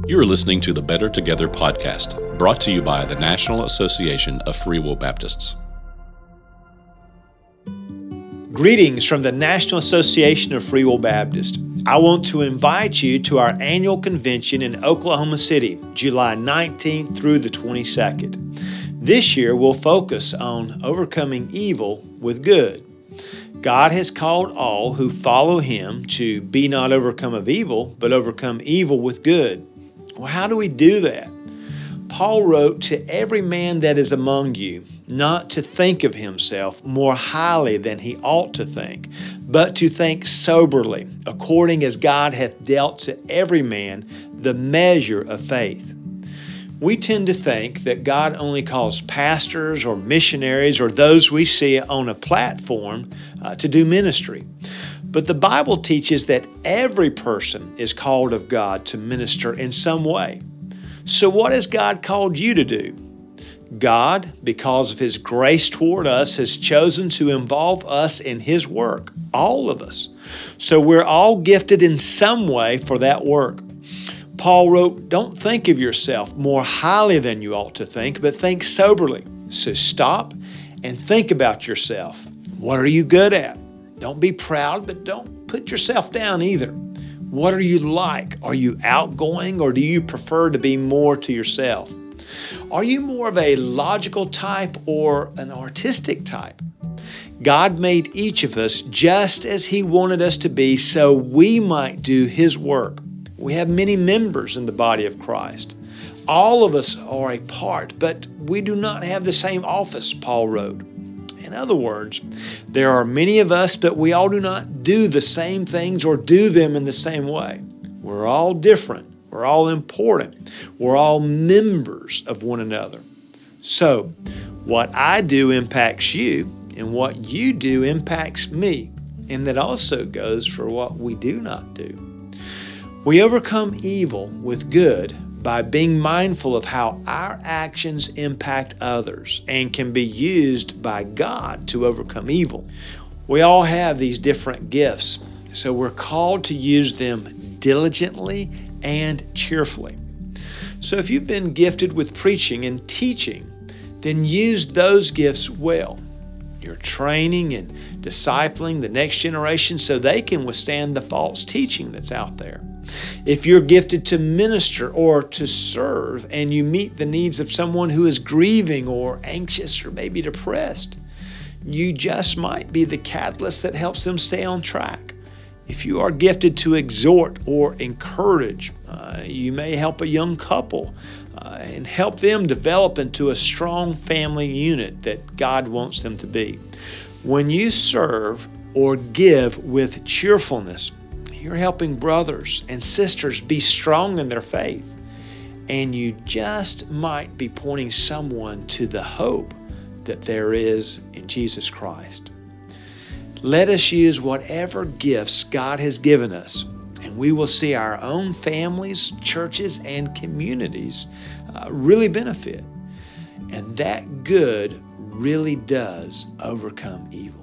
You are listening to the Better Together podcast, brought to you by the National Association of Free Will Baptists. Greetings from the National Association of Free Will Baptists. I want to invite you to our annual convention in Oklahoma City, July 19th through the 22nd. This year we'll focus on overcoming evil with good. God has called all who follow Him to be not overcome of evil, but overcome evil with good. Well, how do we do that? Paul wrote to every man that is among you not to think of himself more highly than he ought to think, but to think soberly, according as God hath dealt to every man the measure of faith. We tend to think that God only calls pastors or missionaries or those we see on a platform to do ministry. But the Bible teaches that every person is called of God to minister in some way. So what has God called you to do? God, because of His grace toward us, has chosen to involve us in His work, all of us. So we're all gifted in some way for that work. Paul wrote, don't think of yourself more highly than you ought to think, but think soberly. So stop and think about yourself. What are you good at? Don't be proud, but don't put yourself down either. What are you like? Are you outgoing, or do you prefer to be more to yourself? Are you more of a logical type or an artistic type? God made each of us just as He wanted us to be so we might do His work. We have many members in the body of Christ. All of us are a part, but we do not have the same office, Paul wrote. In other words, there are many of us, but we all do not do the same things or do them in the same way. We're all different. We're all important. We're all members of one another. So, what I do impacts you, and what you do impacts me. And that also goes for what we do not do. We overcome evil with good by being mindful of how our actions impact others and can be used by God to overcome evil. We all have these different gifts, so we're called to use them diligently and cheerfully. So if you've been gifted with preaching and teaching, then use those gifts well. You're training and discipling the next generation so they can withstand the false teaching that's out there. If you're gifted to minister or to serve and you meet the needs of someone who is grieving or anxious or maybe depressed, you just might be the catalyst that helps them stay on track. If you are gifted to exhort or encourage, you may help a young couple and help them develop into a strong family unit that God wants them to be. When you serve or give with cheerfulness, you're helping brothers and sisters be strong in their faith. And you just might be pointing someone to the hope that there is in Jesus Christ. Let us use whatever gifts God has given us, and we will see our own families, churches, and communities really benefit. And that good really does overcome evil.